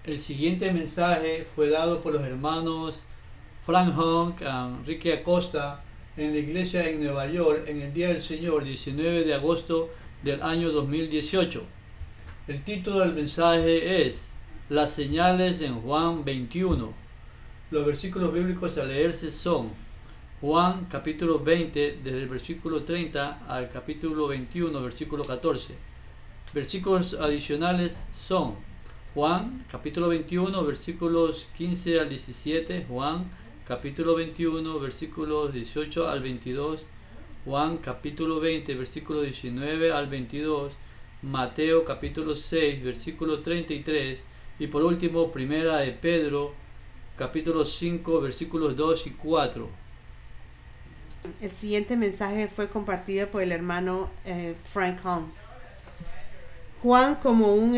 El siguiente mensaje fue dado por los hermanos Frank Honk y Enrique Acosta en la iglesia en Nueva York en el Día del Señor, 19 de agosto del año 2018. El título del mensaje es Las señales en Juan 21. Los versículos bíblicos a leerse son Juan capítulo 20 desde el versículo 30 al capítulo 21 versículo 14. Versículos adicionales son Juan capítulo 21 versículos 15 al 17, Juan capítulo 21 versículos 18 al 22, Juan capítulo 20 versículos 19 al 22, Mateo capítulo 6 versículo 33 y por último primera de Pedro capítulo 5 versículos 2 y 4. El siguiente mensaje fue compartido por el hermano Frank Hong. Juan, como un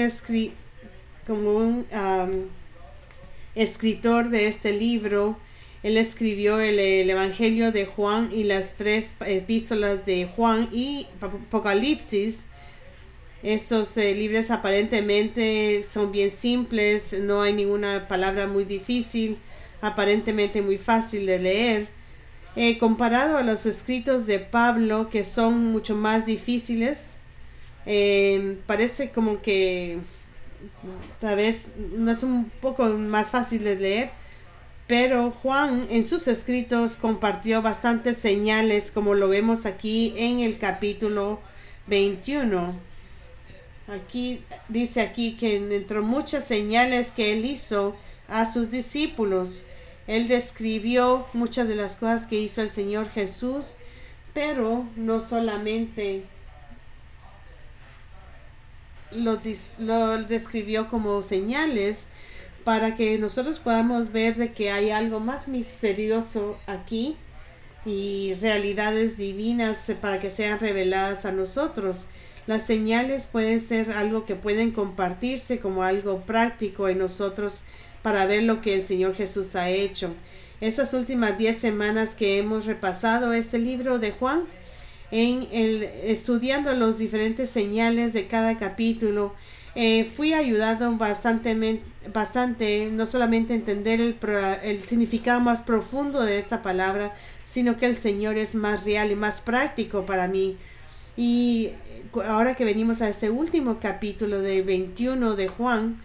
escritor de este libro, él escribió el Evangelio de Juan y las 3 epístolas de Juan y Apocalipsis. Estos libros aparentemente son bien simples, no hay ninguna palabra muy difícil, aparentemente muy fácil de leer. Comparado a los escritos de Pablo, que son mucho más difíciles, parece como que tal vez no es un poco más fácil de leer, pero Juan en sus escritos compartió bastantes señales, como lo vemos aquí en el capítulo 21. Aquí dice aquí que entre muchas señales que él hizo a sus discípulos, él describió muchas de las cosas que hizo el Señor Jesús, pero no solamente lo describió como señales, para que nosotros podamos ver de que hay algo más misterioso aquí y realidades divinas para que sean reveladas a nosotros. Las señales pueden ser algo que pueden compartirse como algo práctico en nosotros para ver lo que el Señor Jesús ha hecho. Esas últimas 10 semanas que hemos repasado este libro de Juan, estudiando los diferentes señales de cada capítulo, fui ayudado bastante, no solamente a entender el significado más profundo de esa palabra, sino que el Señor es más real y más práctico para mí. Y ahora que venimos a este último capítulo de 21 de Juan,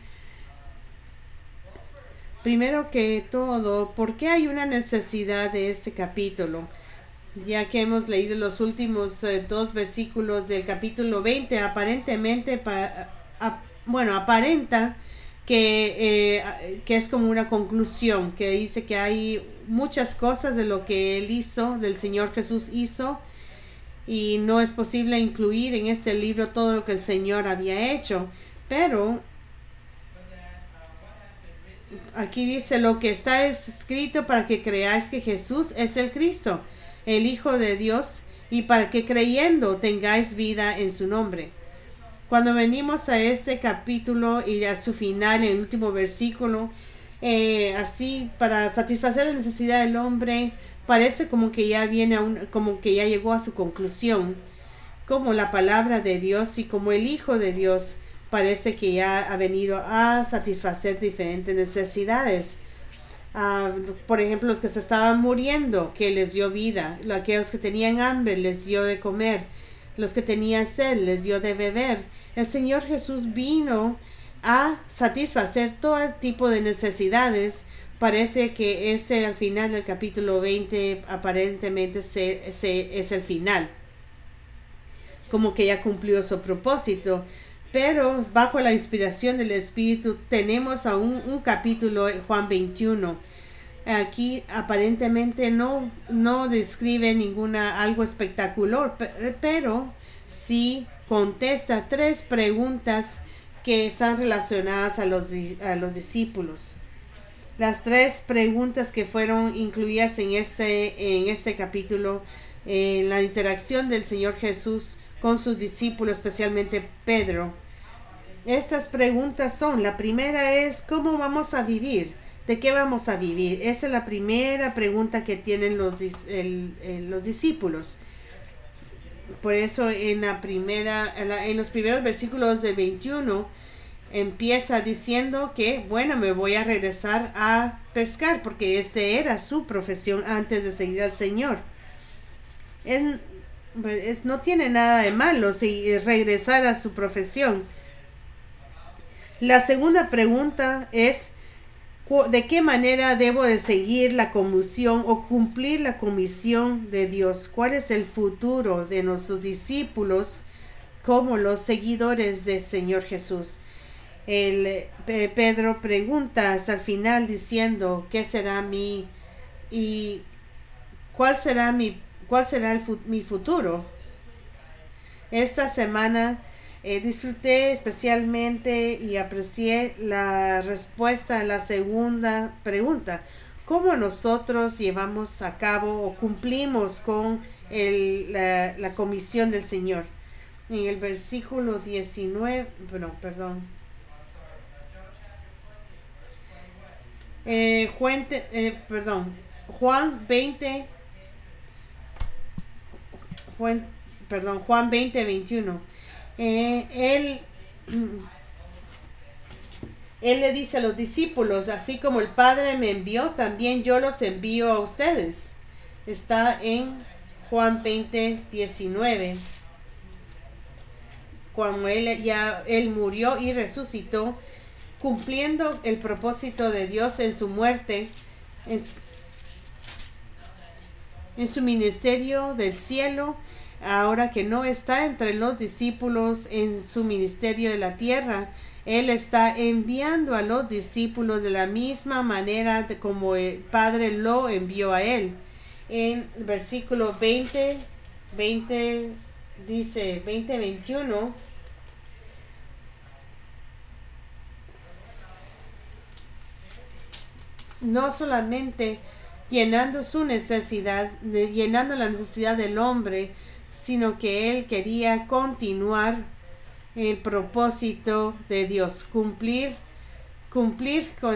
primero que todo, ¿por qué hay una necesidad de este capítulo? Ya que hemos leído los últimos 2 versículos del capítulo 20, aparentemente aparenta que es como una conclusión, que dice que hay muchas cosas de lo que él hizo, del Señor Jesús hizo, y no es posible incluir en este libro todo lo que el Señor había hecho. Pero aquí dice lo que está escrito para que creáis que Jesús es el Cristo, el Hijo de Dios, y para que creyendo tengáis vida en su nombre. Cuando venimos a este capítulo y a su final, en el último versículo, así para satisfacer la necesidad del hombre, parece como que ya como que ya llegó a su conclusión, como la palabra de Dios y como el Hijo de Dios parece que ya ha venido a satisfacer diferentes necesidades. Por ejemplo, los que se estaban muriendo, que les dio vida; aquellos que tenían hambre, les dio de comer; los que tenían sed, les dio de beber. El Señor Jesús vino a satisfacer todo tipo de necesidades. Parece que al final del capítulo 20 aparentemente es el final, como que ya cumplió su propósito. Pero bajo la inspiración del Espíritu tenemos aún un capítulo en Juan 21. Aquí aparentemente no describe algo espectacular, pero sí contesta 3 preguntas que están relacionadas a los discípulos. Las 3 preguntas que fueron incluidas en este capítulo, en la interacción del Señor Jesús con sus discípulos, especialmente Pedro. Estas preguntas son: la primera es ¿cómo vamos a vivir? ¿De qué vamos a vivir? Esa es la primera pregunta que tienen los discípulos. Por eso en los primeros versículos de 21 empieza diciendo que, bueno, me voy a regresar a pescar, porque esa era su profesión antes de seguir al Señor. No tiene nada de malo si regresar a su profesión. La segunda pregunta es, ¿de qué manera debo de seguir la comisión o cumplir la comisión de Dios? ¿Cuál es el futuro de nuestros discípulos como los seguidores del Señor Jesús? Pedro pregunta hasta el final diciendo, ¿qué será cuál será mi futuro? Esta semana disfruté especialmente y aprecié la respuesta a la segunda pregunta. ¿Cómo nosotros llevamos a cabo o cumplimos con la comisión del Señor? En el versículo 19, Juan 20, Juan 20, 21. Él le dice a los discípulos, así como el Padre me envió, también yo los envío a ustedes. Está en Juan 20, 19. Cuando él murió y resucitó, cumpliendo el propósito de Dios en su muerte, en su ministerio del cielo, ahora que no está entre los discípulos en su ministerio de la tierra. Él está enviando a los discípulos de la misma manera como el Padre lo envió a él. En versículo 20 dice, 21. No solamente llenando su necesidad, llenando la necesidad del hombre, sino que él quería continuar el propósito de Dios, cumplir con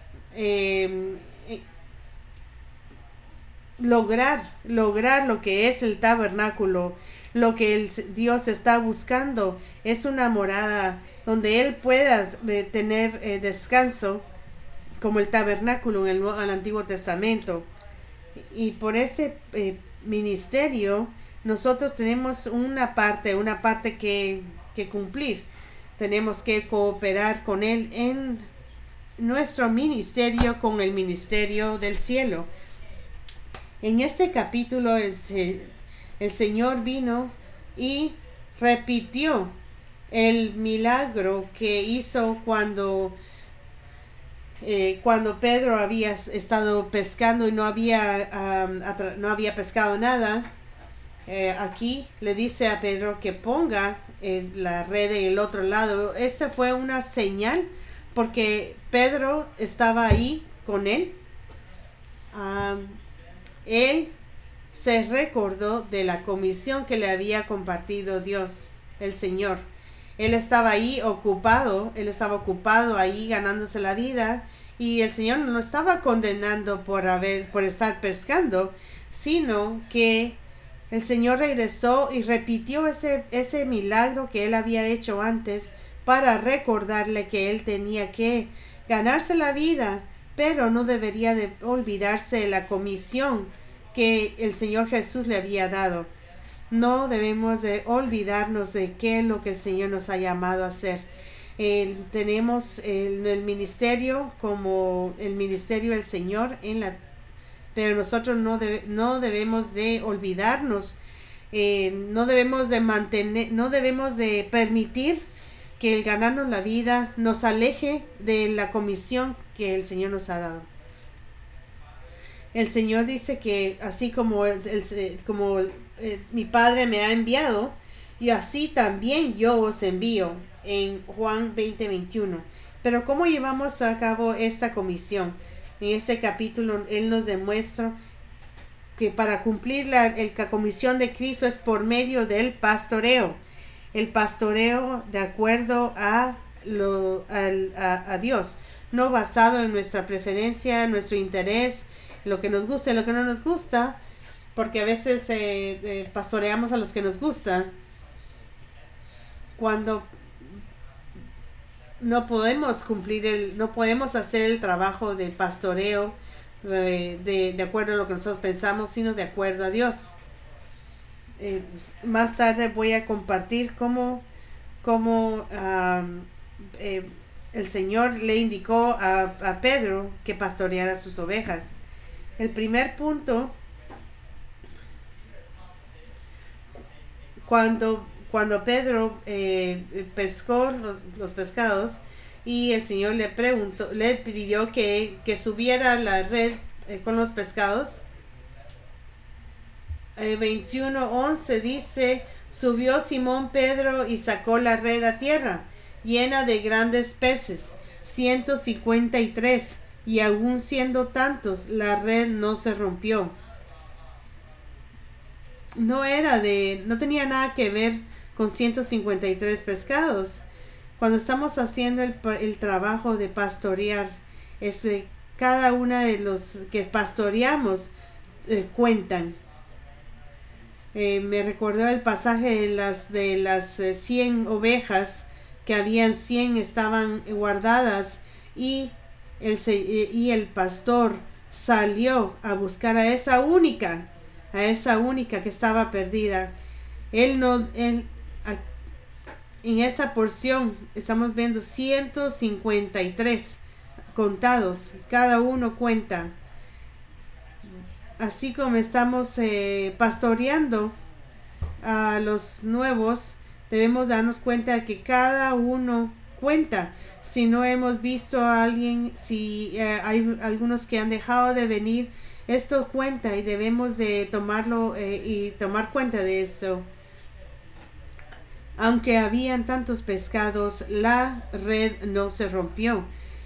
lograr lo que es el tabernáculo. Lo que Dios está buscando es una morada donde él pueda tener descanso, como el tabernáculo en el Antiguo Testamento. Y por ese ministerio nosotros tenemos una parte que cumplir. Tenemos que cooperar con él en nuestro ministerio con el ministerio del cielo. En este capítulo el Señor vino y repitió el milagro que hizo cuando Pedro había estado pescando y no había pescado nada. Aquí le dice a Pedro que ponga la red en el otro lado. Esta fue una señal porque Pedro estaba ahí con él. Él se recordó de la comisión que le había compartido Dios, el Señor. Él estaba ocupado ahí ganándose la vida, y el Señor no lo estaba condenando por estar pescando, sino que el Señor regresó y repitió ese milagro que él había hecho antes para recordarle que él tenía que ganarse la vida, pero no debería de olvidarse de la comisión que el Señor Jesús le había dado. No debemos de olvidarnos de qué es lo que el Señor nos ha llamado a hacer. Tenemos el ministerio como el ministerio del Señor pero nosotros no debemos de olvidarnos, no debemos de permitir que el ganarnos la vida nos aleje de la comisión que el Señor nos ha dado. El Señor dice que así como mi Padre me ha enviado, y así también yo os envío, en Juan 20, 21. Pero ¿cómo llevamos a cabo esta comisión? En este capítulo Él nos demuestra que para cumplir la comisión de Cristo es por medio del pastoreo. El pastoreo de acuerdo a Dios, no basado en nuestra preferencia, nuestro interés, lo que nos gusta y lo que no nos gusta, porque a veces pastoreamos a los que nos gusta. Cuando no podemos no podemos hacer el trabajo de pastoreo de acuerdo a lo que nosotros pensamos, sino de acuerdo a Dios. Más tarde voy a compartir cómo el Señor le indicó a Pedro que pastoreara sus ovejas. El primer punto, cuando Pedro pescó los pescados y el Señor le pidió que subiera la red con los pescados. 21:11 dice: subió Simón Pedro y sacó la red a tierra, llena de grandes peces, 153, y aun siendo tantos, la red no se rompió. No tenía nada que ver con 153 pescados. Cuando estamos haciendo el trabajo de pastorear, cada una de los que pastoreamos cuentan. Me recordó el pasaje de las 100 ovejas, que habían 100 estaban guardadas, y el pastor salió a buscar a esa única que estaba perdida. En esta porción estamos viendo 153 contados, cada uno cuenta. Así como estamos pastoreando a los nuevos, debemos darnos cuenta de que cada uno cuenta. Si no hemos visto a alguien, si hay algunos que han dejado de venir, esto cuenta y debemos de tomarlo y tomar cuenta de eso. Aunque habían tantos pescados, la red no se rompió.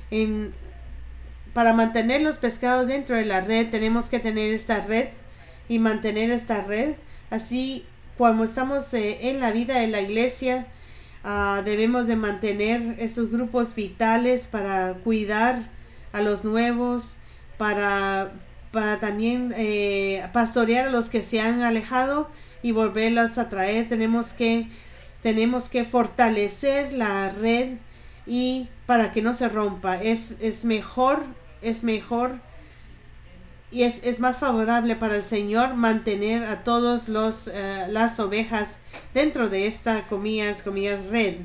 Para mantener los pescados dentro de la red, tenemos que tener esta red y mantener esta red. Así, cuando estamos en la vida de la iglesia, debemos de mantener esos grupos vitales para cuidar a los nuevos, para también pastorear a los que se han alejado y volverlos a traer. Tenemos que fortalecer la red y para que no se rompa. Es mejor y es más favorable para el Señor mantener a todos las ovejas dentro de esta comillas red.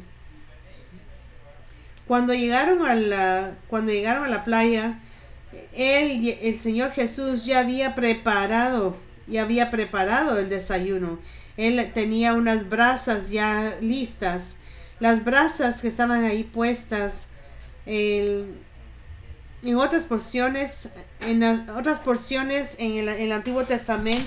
Cuando llegaron a la playa, el Señor Jesús ya había preparado el desayuno. Él tenía unas brasas ya listas. Las brasas que estaban ahí puestas, en otras porciones en el Antiguo Testamento,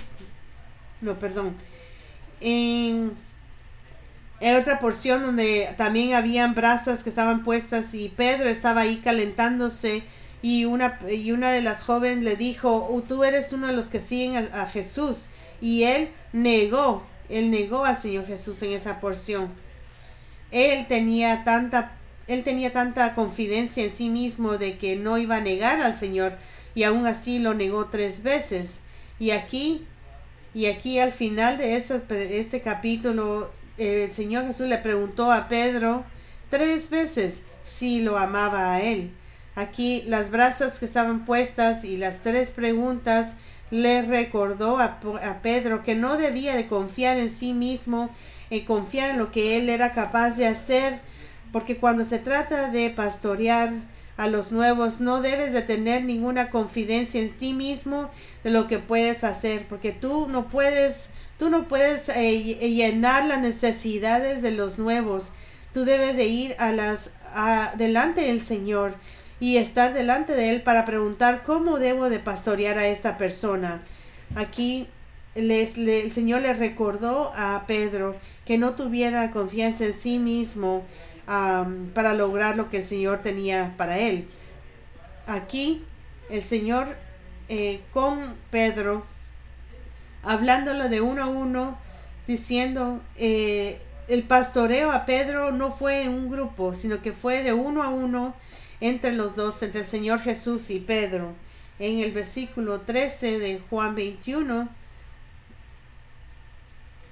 en otra porción donde también habían brasas que estaban puestas, y Pedro estaba ahí calentándose, y una de las jóvenes le dijo: tú eres uno de los que siguen a Jesús. Y él negó al Señor Jesús en esa porción. Él tenía tanta confidencia en sí mismo de que no iba a negar al Señor, y aún así lo negó 3 veces. Y aquí al final de ese capítulo, el Señor Jesús le preguntó a Pedro 3 veces si lo amaba a él. Aquí las brasas que estaban puestas y las 3 preguntas le recordó a Pedro que no debía de confiar en sí mismo, confiar en lo que él era capaz de hacer, porque cuando se trata de pastorear a los nuevos, no debes de tener ninguna confidencia en ti mismo de lo que puedes hacer, porque tú no puedes llenar las necesidades de los nuevos. Tú debes de ir delante del Señor y estar delante de Él para preguntar: ¿cómo debo de pastorear a esta persona? Aquí el Señor le recordó a Pedro que no tuviera confianza en sí mismo para lograr lo que el Señor tenía para él. Aquí el Señor con Pedro, hablándolo de uno a uno, diciendo, el pastoreo a Pedro no fue en un grupo, sino que fue de uno a uno entre los dos, entre el Señor Jesús y Pedro. En el versículo 13 de Juan 21,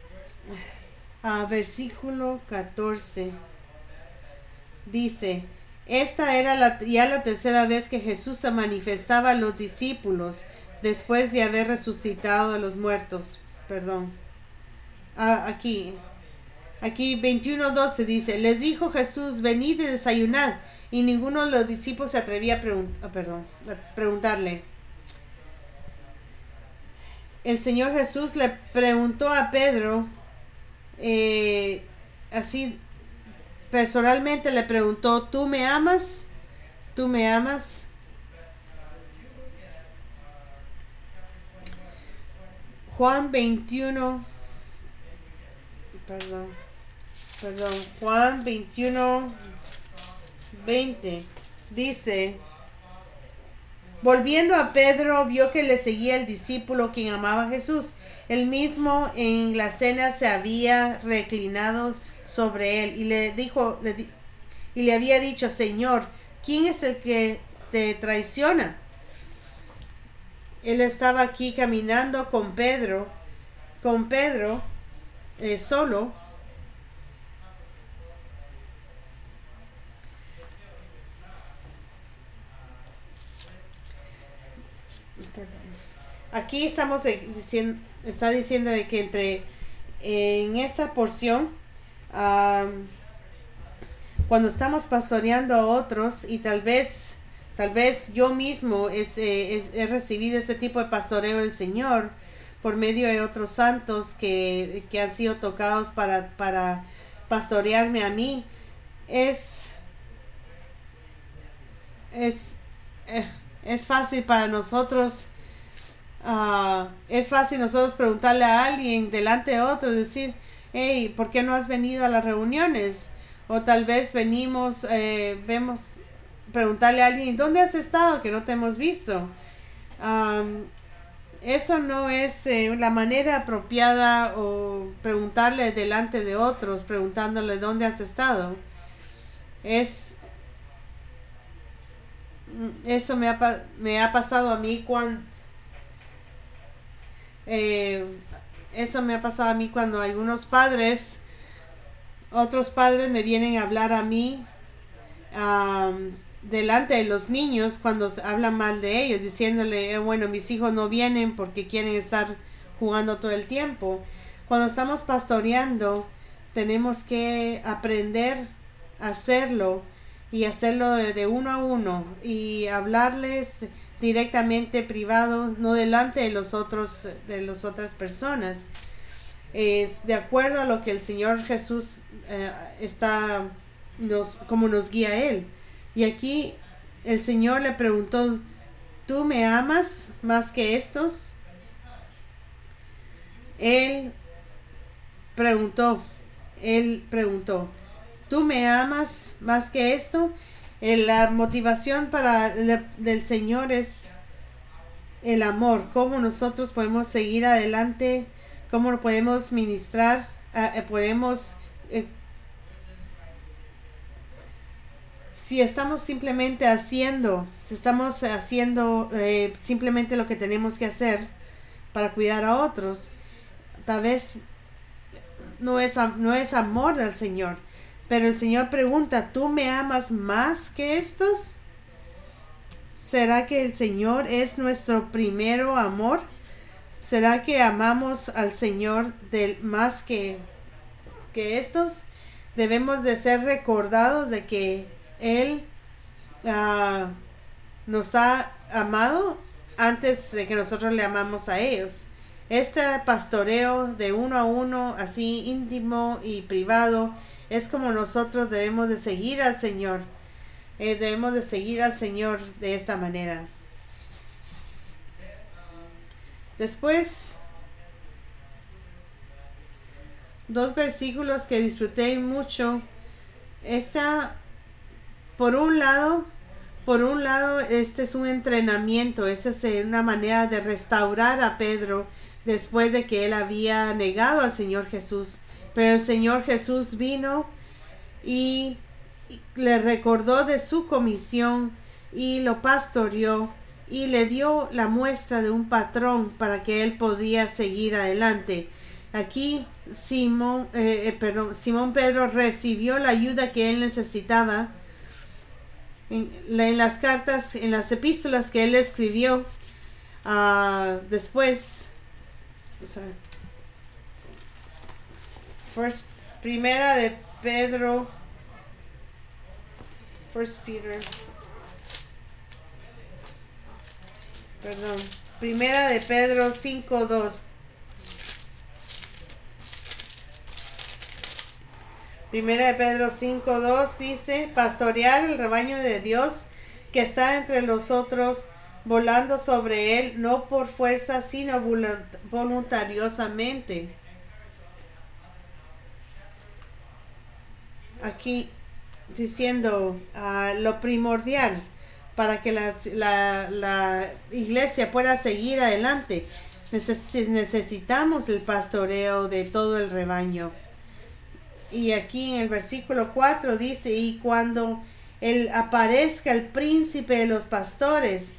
versículo 14, dice: Esta era ya la tercera vez que Jesús se manifestaba a los discípulos después de haber resucitado a los muertos. Perdón. Aquí 21:12 dice, les dijo Jesús, venid y desayunad. Y ninguno de los discípulos se atrevía a preguntarle. El Señor Jesús le preguntó a Pedro, así personalmente le preguntó, ¿tú me amas? ¿Tú me amas? Juan 21, Juan 21, 20, dice, volviendo a Pedro, vio que le seguía el discípulo quien amaba a Jesús. Él mismo en la cena se había reclinado sobre él y le había dicho, Señor, ¿quién es el que te traiciona? Él estaba aquí caminando con Pedro, solo. Aquí está diciendo de que en esta porción, cuando estamos pastoreando a otros y tal vez yo mismo he recibido este tipo de pastoreo del Señor por medio de otros santos que han sido tocados para pastorearme a mí, es fácil para nosotros. Es fácil nosotros preguntarle a alguien delante de otro, decir, hey, ¿por qué no has venido a las reuniones? O tal vez preguntarle a alguien, ¿dónde has estado? Que no te hemos visto. Eso no es la manera apropiada, o preguntarle delante de otros, preguntándole dónde has estado. Eso me ha pasado a mí cuando algunos otros padres me vienen a hablar a mí delante de los niños cuando hablan mal de ellos, diciéndole, bueno, mis hijos no vienen porque quieren estar jugando todo el tiempo. Cuando estamos pastoreando, tenemos que aprender a hacerlo y hacerlo de uno a uno y hablarles directamente privado, no delante de las otras personas. Es de acuerdo a lo que el Señor Jesús como nos guía Él. Y aquí el Señor le preguntó, ¿tú me amas más que estos? Él preguntó, ¿tú me amas más que esto? La motivación del Señor es el amor, cómo nosotros podemos seguir adelante, cómo podemos ministrar, si estamos haciendo simplemente lo que tenemos que hacer para cuidar a otros, tal vez no es amor del Señor. Pero el Señor pregunta, ¿tú me amas más que estos? ¿Será que el Señor es nuestro primero amor? ¿Será que amamos al Señor más que estos? Debemos de ser recordados de que Él nos ha amado antes de que nosotros le amamos a ellos. Este pastoreo de uno a uno, así íntimo y privado, es como nosotros debemos de seguir al Señor. Debemos de seguir al Señor de esta manera. Después, 2 versículos que disfruté mucho. Por un lado, este es un entrenamiento. Esta es una manera de restaurar a Pedro después de que él había negado al Señor Jesús. Pero el Señor Jesús vino y le recordó de su comisión y lo pastoreó y le dio la muestra de un patrón para que él podía seguir adelante. Aquí Simón Pedro recibió la ayuda que él necesitaba en las cartas, en las epístolas que él escribió después. Primera de Pedro, Primera de Pedro 5:2. Primera de Pedro 5:2 dice: pastorear el rebaño de Dios que está entre nosotros, volando sobre él, no por fuerza, sino voluntariosamente. Aquí diciendo lo primordial para que la iglesia pueda seguir adelante. Necesitamos el pastoreo de todo el rebaño. Y aquí en el versículo 4 dice: y cuando él aparezca el príncipe de los pastores.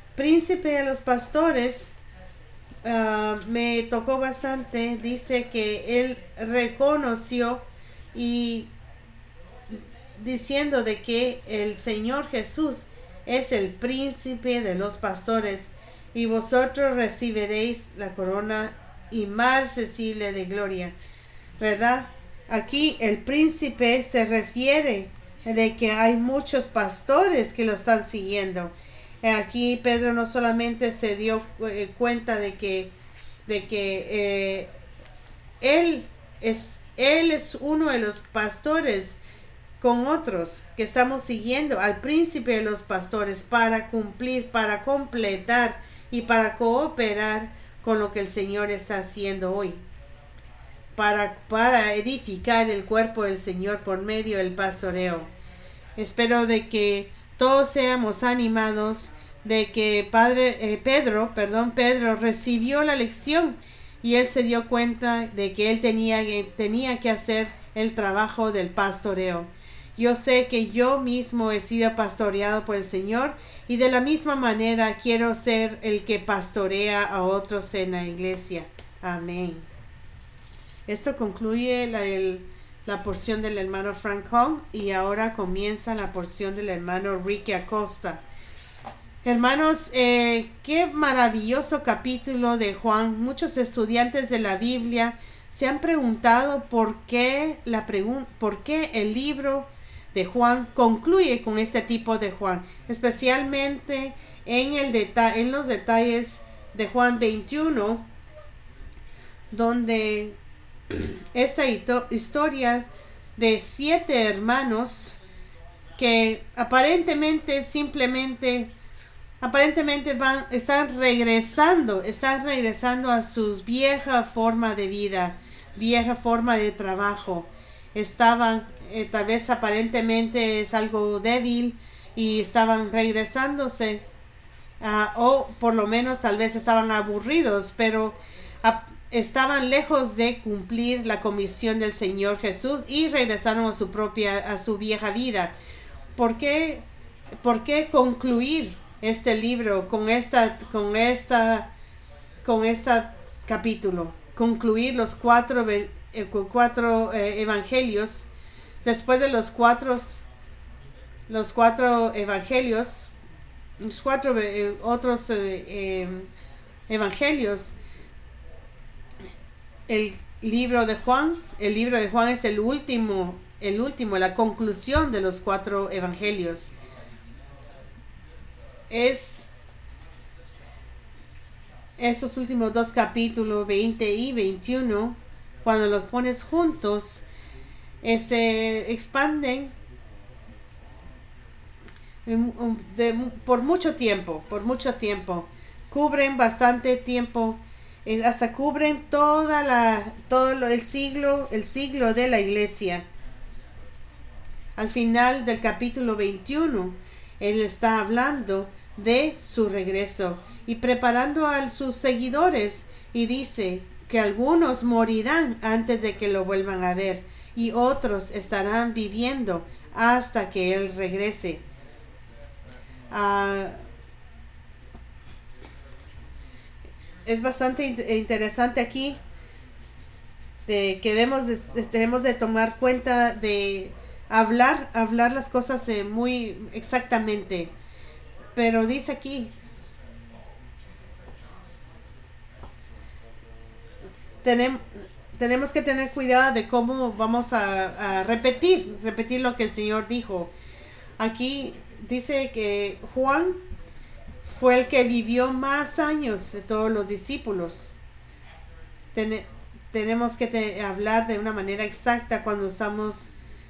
Me tocó bastante. Dice que él reconoció y diciendo de que el Señor Jesús es el príncipe de los pastores, y vosotros recibiréis la corona inmarcesible de gloria. ¿Verdad? Aquí el príncipe se refiere de que hay muchos pastores que lo están siguiendo. Aquí Pedro no solamente se dio cuenta de que él es uno de los pastores con otros que estamos siguiendo al príncipe de los pastores para cumplir, para completar y para cooperar con lo que el Señor está haciendo hoy, para edificar el cuerpo del Señor por medio del pastoreo. Espero de que todos seamos animados de que Pedro recibió la lección y él se dio cuenta de que él tenía que hacer el trabajo del pastoreo. Yo sé que yo mismo he sido pastoreado por el Señor y de la misma manera quiero ser el que pastorea a otros en la iglesia. Amén. Esto concluye la porción del hermano Frank Hong y ahora comienza la porción del hermano Ricky Acosta. Hermanos, qué maravilloso capítulo de Juan. Muchos estudiantes de la Biblia se han preguntado por qué el libro de Juan concluye con este tipo de Juan, especialmente en los detalles de Juan 21, donde esta historia de 7 hermanos que aparentemente están regresando a su vieja forma de vida, vieja forma de trabajo. Estaban, tal vez aparentemente es algo débil y estaban regresándose, o por lo menos tal vez estaban aburridos, pero estaban lejos de cumplir la comisión del Señor Jesús y regresaron a su vieja vida. ¿Por qué concluir este libro con este capítulo? Concluir los cuatro evangelios. Después de los cuatro evangelios, los cuatro otros evangelios, el libro de Juan es el último, la conclusión de los 4 evangelios. Esos últimos 2 capítulos, 20 y 21, cuando los pones juntos, se expanden por mucho tiempo, cubren bastante tiempo, hasta cubren todo el siglo de la iglesia. Al final del capítulo 21, él está hablando de su regreso y preparando a sus seguidores, y dice que algunos morirán antes de que lo vuelvan a ver y otros estarán viviendo hasta que él regrese. Es bastante interesante aquí de que tenemos de tomar cuenta de hablar las cosas muy exactamente. Pero dice aquí, tenemos que tener cuidado de cómo vamos a repetir lo que el Señor dijo. Aquí dice que Juan fue el que vivió más años de todos los discípulos. Tenemos que hablar de una manera exacta cuando estamos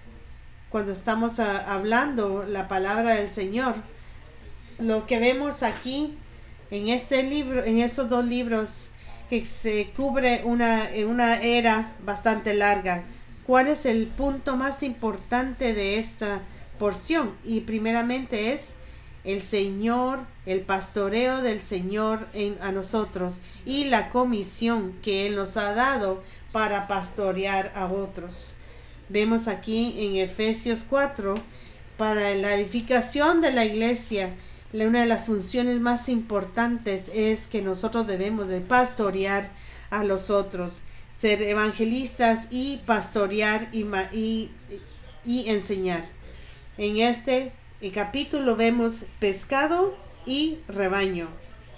hablando la palabra del Señor. Lo que vemos aquí en este libro, en esos dos libros, que se cubre una era bastante larga. ¿Cuál es el punto más importante de esta porción? Y primeramente es el Señor, el pastoreo del Señor a nosotros y la comisión que Él nos ha dado para pastorear a otros. Vemos aquí en Efesios 4, para la edificación de la iglesia, una de las funciones más importantes es que nosotros debemos de pastorear a los otros, ser evangelistas y pastorear y enseñar. En este capítulo vemos pescado y rebaño.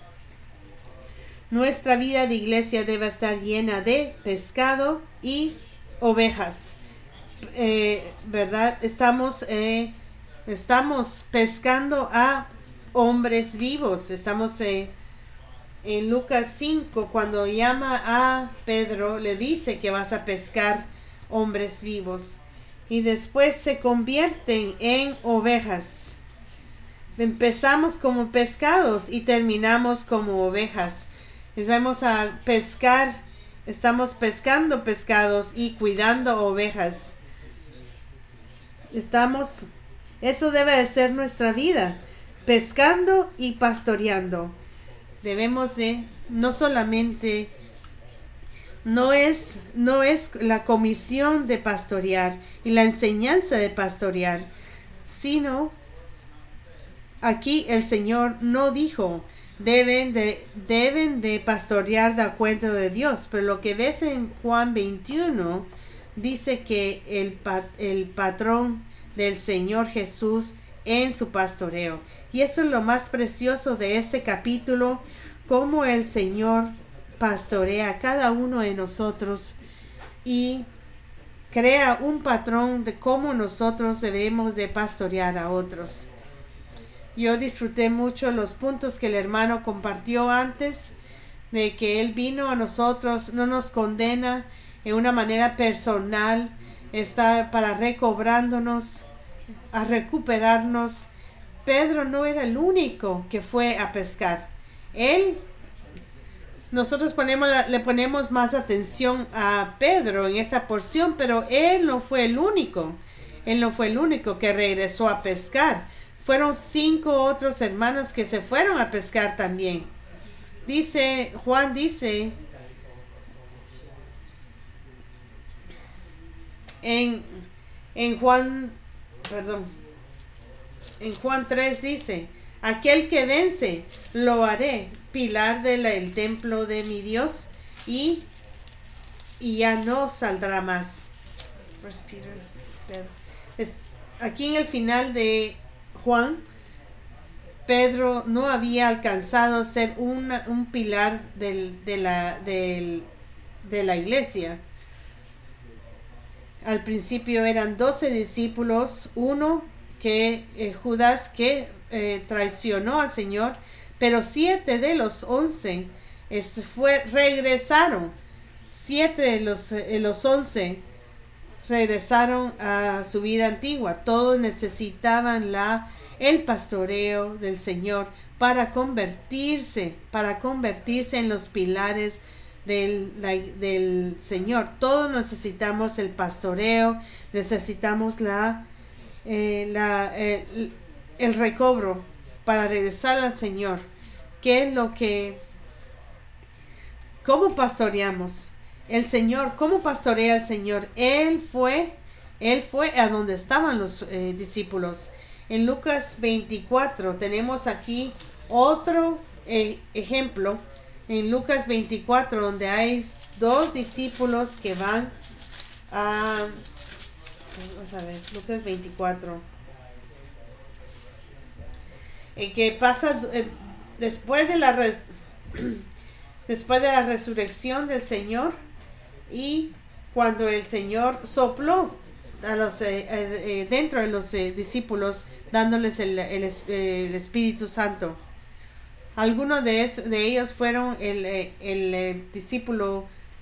Nuestra vida de iglesia debe estar llena de pescado y ovejas. ¿Verdad? Estamos pescando a hombres vivos. Estamos en Lucas 5, cuando llama a Pedro, le dice que vas a pescar hombres vivos. Y después se convierten en ovejas. Empezamos como pescados y terminamos como ovejas. Vamos a pescar, estamos pescando pescados y cuidando ovejas. Eso debe de ser nuestra vida, pescando y pastoreando. Debemos de, no es la comisión de pastorear y la enseñanza de pastorear, sino aquí el Señor no dijo deben de pastorear de acuerdo de Dios, pero lo que ves en Juan 21 dice que el patrón del Señor Jesús en su pastoreo. Y eso es lo más precioso de este capítulo, cómo el Señor pastorea a cada uno de nosotros y crea un patrón de cómo nosotros debemos de pastorear a otros. Yo disfruté mucho los puntos que el hermano compartió antes, de que Él vino a nosotros, no nos condena en una manera personal, está para recobrándonos, a recuperarnos. Pedro no era el único que fue a pescar. Nosotros le ponemos más atención a Pedro en esta porción, pero él no fue el único. Él no fue el único que regresó a pescar. Fueron 5 otros hermanos que se fueron a pescar también. Juan dice en Juan 3 dice: aquel que vence, lo haré pilar del templo de mi Dios, y ya no saldrá más. Aquí en el final de Juan, Pedro no había alcanzado a ser un pilar de la iglesia. Al principio eran 12 discípulos, uno Judas que traicionó al Señor, pero 7 de los 11 regresaron. 7 de los 11 regresaron a su vida antigua. Todos necesitaban el pastoreo del Señor para convertirse en los pilares del Señor. Todos necesitamos el pastoreo, necesitamos el recobro para regresar al Señor. ¿Cómo pastoreamos? El Señor, ¿cómo pastorea el Señor? Él fue a donde estaban los discípulos. En Lucas 24 tenemos aquí otro ejemplo. En Lucas 24, donde hay 2 discípulos que van Vamos a ver, Lucas 24. Que pasa después de después de la resurrección del Señor, y cuando el Señor sopló a los dentro de los discípulos, dándoles el Espíritu Santo. Algunos de ellos fueron el discípulo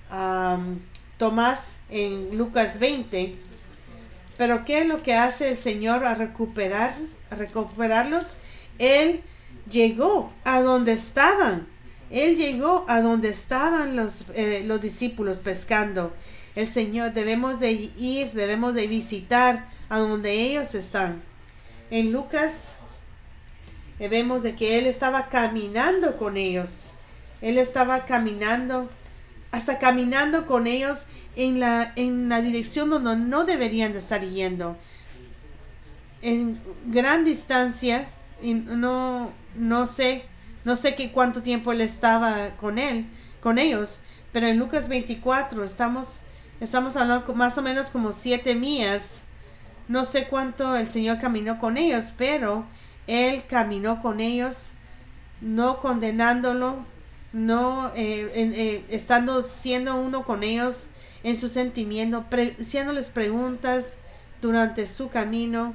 Tomás en Lucas 20. Pero ¿qué es lo que hace el Señor a recuperarlos? Él llegó a donde estaban. Él llegó a donde estaban los discípulos pescando. El Señor, debemos de ir, debemos de visitar a donde ellos están. En Lucas vemos de que Él estaba caminando con ellos. Él estaba caminando, hasta caminando con ellos en la dirección donde no deberían de estar yendo. En gran distancia, y no sé cuánto tiempo Él estaba con ellos, pero en Lucas 24 estamos hablando más o menos como 7 millas. No sé cuánto el Señor caminó con ellos, pero Él caminó con ellos, no condenándolo, no siendo uno con ellos en su sentimiento, haciéndoles preguntas durante su camino,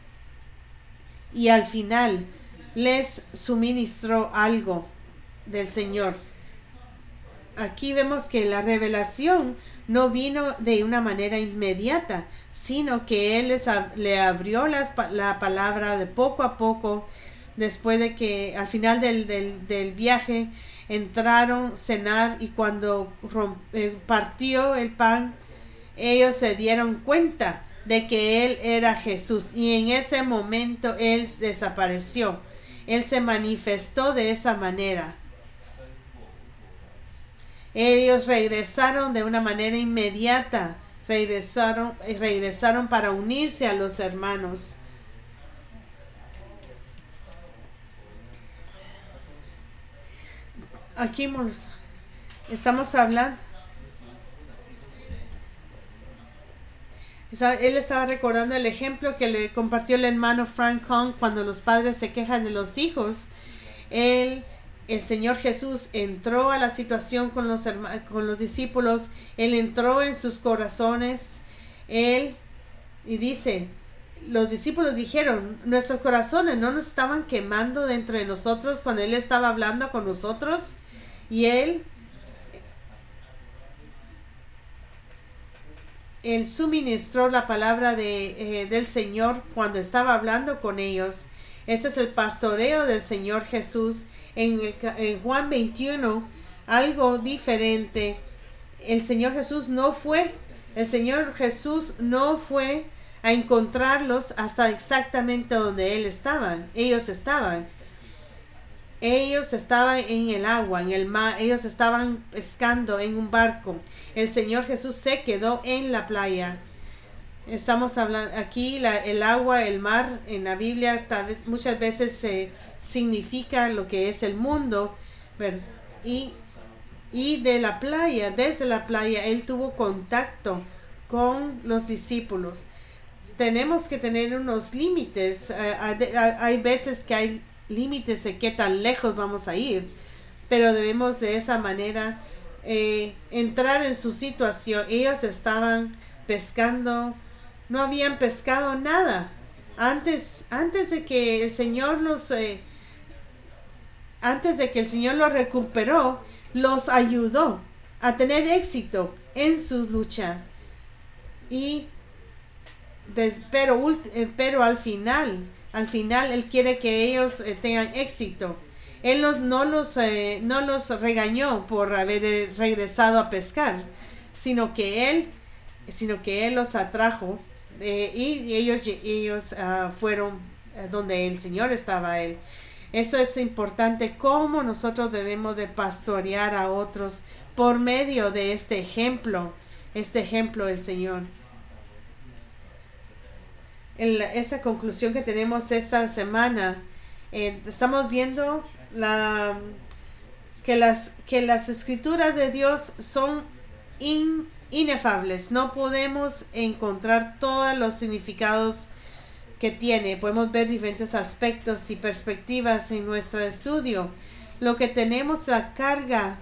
y al final les suministró algo del Señor. Aquí vemos que la revelación no vino de una manera inmediata, sino que Él le abrió la palabra de poco a poco, después de que al final del viaje entraron, cenar, y cuando partió el pan, ellos se dieron cuenta de que Él era Jesús, y en ese momento Él desapareció. Él se manifestó de esa manera. Ellos regresaron de una manera inmediata, regresaron para unirse a los hermanos. Aquí estamos hablando. Él estaba recordando el ejemplo que le compartió el hermano Frank Hong cuando los padres se quejan de los hijos. El Señor Jesús entró a la situación con los discípulos. Él entró en sus corazones. Y dice, los discípulos dijeron, nuestros corazones no nos estaban quemando dentro de nosotros cuando Él estaba hablando con nosotros. Y Él suministró la palabra del Señor cuando estaba hablando con ellos. Ese es el pastoreo del Señor Jesús. En Juan 21, algo diferente. El Señor Jesús no fue a encontrarlos hasta exactamente donde ellos estaban. Ellos estaban en el agua, en el mar. Ellos estaban pescando en un barco. El Señor Jesús se quedó en la playa. Estamos hablando aquí, el agua, el mar, en la Biblia muchas veces significa lo que es el mundo. Y desde la playa, Él tuvo contacto con los discípulos. Tenemos que tener unos límites. Hay veces que hay límites de qué tan lejos vamos a ir, pero debemos de esa manera entrar en su situación. Ellos estaban pescando, no habían pescado nada antes de que el Señor los recuperó, los ayudó a tener éxito en su lucha. Pero al final Él quiere que ellos tengan éxito. Él no los regañó por haber regresado a pescar, sino que Él los atrajo, y ellos fueron donde el Señor estaba. Eso es importante, cómo nosotros debemos de pastorear a otros por medio de este ejemplo del Señor. Esa conclusión que tenemos esta semana, estamos viendo que las escrituras de Dios son inefables. No podemos encontrar todos los significados que tiene. Podemos ver diferentes aspectos y perspectivas en nuestro estudio. Lo que tenemos la carga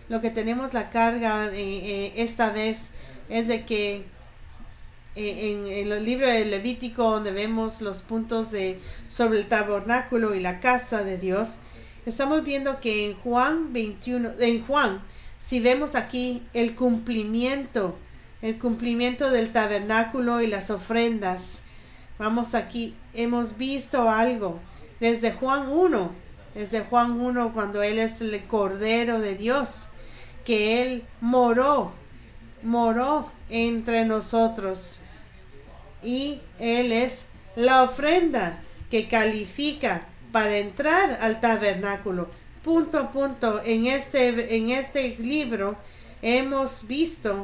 esta vez es de que en el libro de Levítico, donde vemos los puntos sobre el tabernáculo y la casa de Dios, estamos viendo que en Juan 21, si vemos aquí el cumplimiento del tabernáculo y las ofrendas, vamos aquí, hemos visto algo desde Juan 1, cuando Él es el Cordero de Dios, que Él moró entre nosotros, y Él es la ofrenda que califica para entrar al tabernáculo. Punto a punto, en este libro hemos visto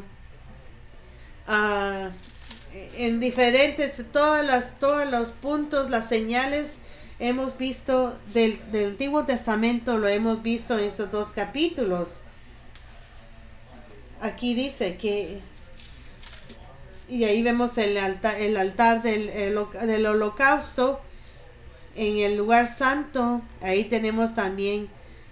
en diferentes, todos los puntos, las señales, hemos visto del Antiguo Testamento, lo hemos visto en estos 2 capítulos. Aquí dice que, y ahí vemos el altar del holocausto en el lugar santo. Ahí tenemos también,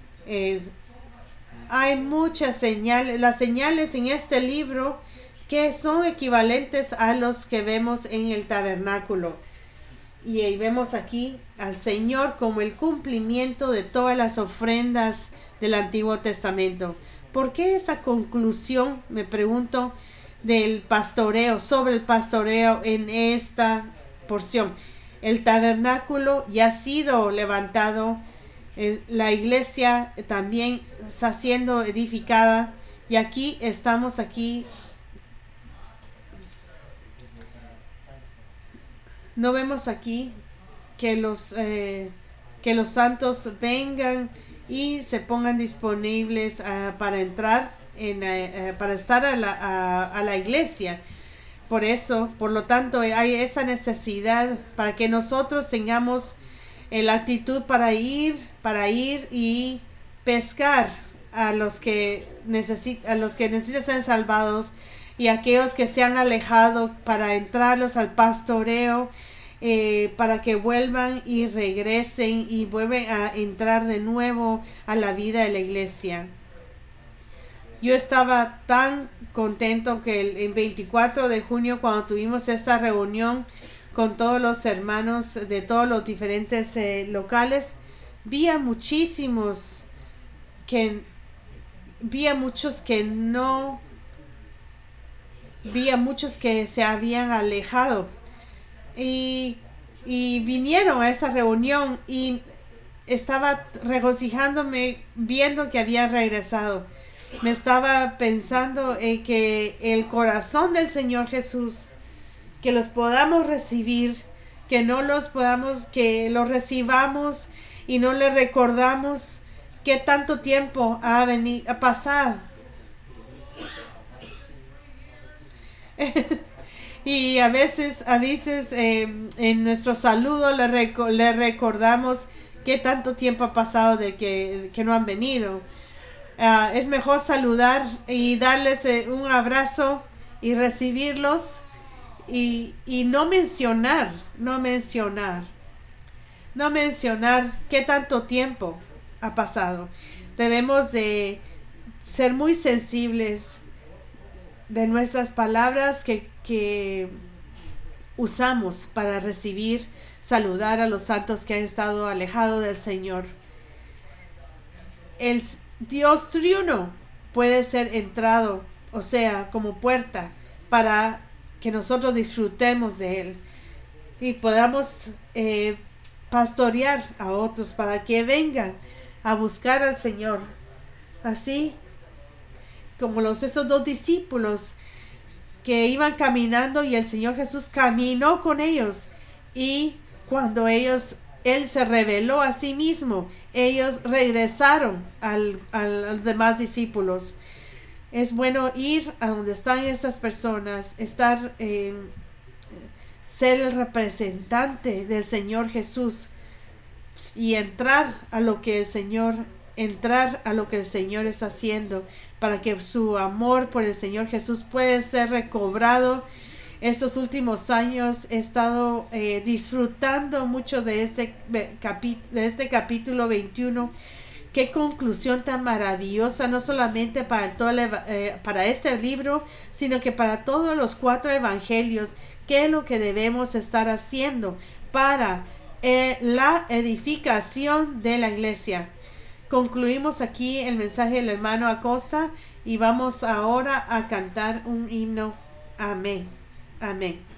hay muchas señales, las señales en este libro que son equivalentes a los que vemos en el tabernáculo. Y ahí vemos aquí al Señor como el cumplimiento de todas las ofrendas del Antiguo Testamento. ¿Por qué esa conclusión, me pregunto, sobre el pastoreo en esta porción? El tabernáculo ya ha sido levantado, la iglesia también está siendo edificada, y aquí estamos no vemos aquí que los santos vengan y se pongan disponibles para entrar para estar a la iglesia. Por lo tanto, hay esa necesidad para que nosotros tengamos la actitud para ir y pescar a los que necesitan ser salvados, y aquellos que se han alejado, para entrarlos al pastoreo, para que vuelvan y regresen y vuelven a entrar de nuevo a la vida de la iglesia. Yo estaba tan contento que el 24 de junio, cuando tuvimos esta reunión con todos los hermanos de todos los diferentes locales, vi a muchos que se habían alejado y vinieron a esa reunión, y estaba regocijándome viendo que habían regresado. Me estaba pensando en que el corazón del Señor Jesús, que los podamos recibir, que los recibamos y no le recordamos qué tanto tiempo ha pasado. Y a veces en nuestro saludo le recordamos qué tanto tiempo ha pasado de que no han venido. Es mejor saludar y darles un abrazo y recibirlos, y no mencionar qué tanto tiempo ha pasado. Debemos de ser muy sensibles de nuestras palabras que usamos para saludar a los santos que han estado alejados del Señor. El Dios triuno puede ser entrado, o sea, como puerta, para que nosotros disfrutemos de Él y podamos pastorear a otros para que vengan a buscar al Señor. Así como esos 2 discípulos que iban caminando, y el Señor Jesús caminó con ellos, y cuando Él se reveló a sí mismo, ellos regresaron a los demás discípulos. Es bueno ir a donde están esas personas, ser el representante del Señor Jesús y entrar a lo que el Señor entrar a lo que el Señor está haciendo, para que su amor por el Señor Jesús pueda ser recobrado. Estos últimos años he estado disfrutando mucho de este capítulo 21. Qué conclusión tan maravillosa, no solamente para este libro, sino que para todos los 4 evangelios. ¿Qué es lo que debemos estar haciendo para la edificación de la iglesia? Concluimos aquí el mensaje del hermano Acosta y vamos ahora a cantar un himno. Amén. Amén.